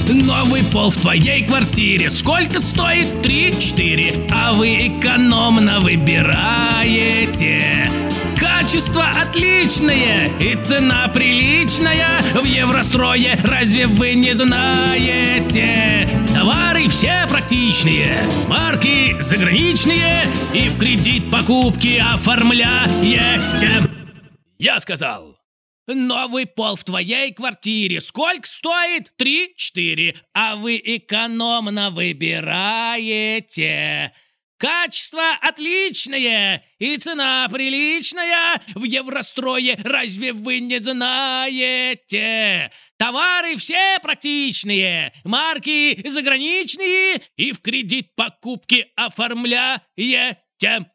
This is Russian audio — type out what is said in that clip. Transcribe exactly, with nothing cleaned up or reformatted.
Новый пол в твоей квартире сколько стоит? Три-четыре. А вы экономно выбираете. Качество отличное и цена приличная. В Еврострое разве вы не знаете? Товары все практичные, марки заграничные, и в кредит покупки оформляете. Я сказал: новый пол в твоей квартире сколько стоит? Три-четыре. А вы экономно выбираете. Качество отличное и цена приличная. В Еврострое разве вы не знаете? Товары все практичные, марки заграничные, и в кредит покупки оформляете.